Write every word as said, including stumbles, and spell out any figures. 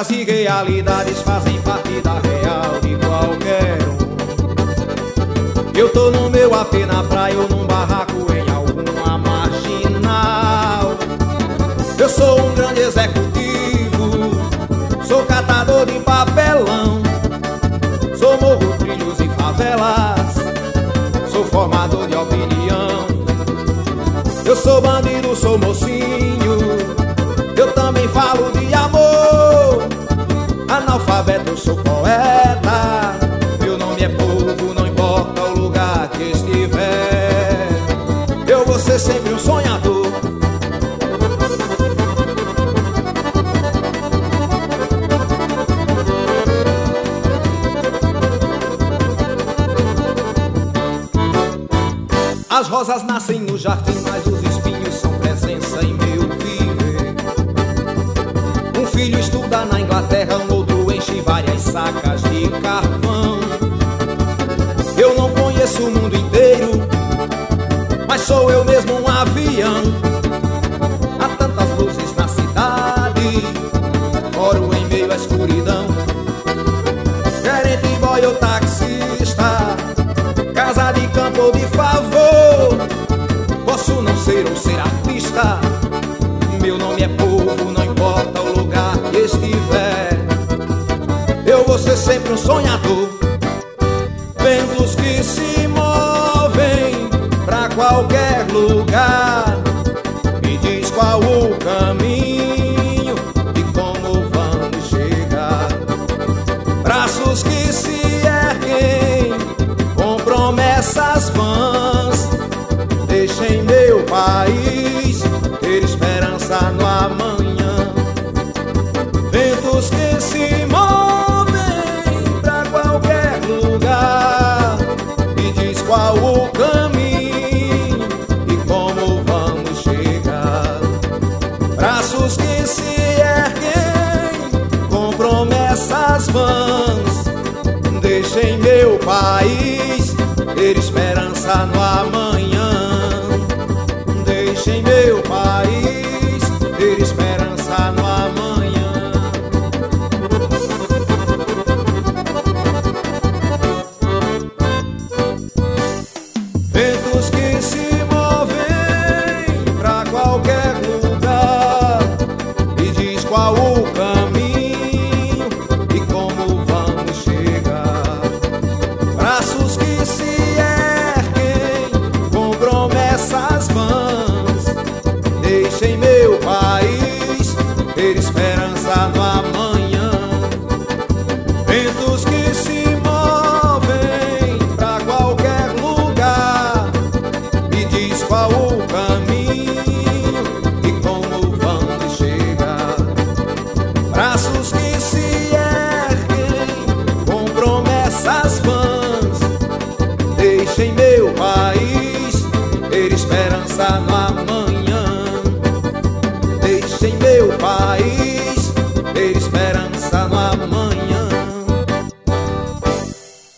Promessas e realidades fazem parte da real de qualquer um. Eu tô no meu A P na praia ou num barraco em alguma marginal. Eu sou um grande executivo, sou catador de papelão, sou morro, trilhos e favelas, sou formador de opinião. Eu sou bandido, sou mocinho, eu também falo de amor. Analfabeto, eu sou poeta, meu nome é povo, não importa o lugar que estiver. Eu vou ser sempre um sonhador. As rosas nascem no jardim, mas os espinhos são presença em meu viver. Um filho estuda na Inglaterra, um outro enche várias sacas de carvão. Eu não conheço o mundo inteiro, mas sou eu mesmo um avião. Há tantas luzes na cidade, moro em meio à escuridão. Gerente, boy ou taxista, casa de campo ou de favor, posso não ser ou ser artista, meu nome é povo, não importa o lugar que estiver. Eu vou ser sempre um sonhador. Ventos que se movem pra qualquer lugar, me diz qual o caminho e como vamos chegar. Braços que se erguem com promessas vãs, deixem meu país ter esperança no amanhã. Ventos que se movem pra qualquer lugar, me diz qual o caminho e como vamos chegar. Braços que se erguem com promessas vãs, deixem meu país ter esperança no amanhã.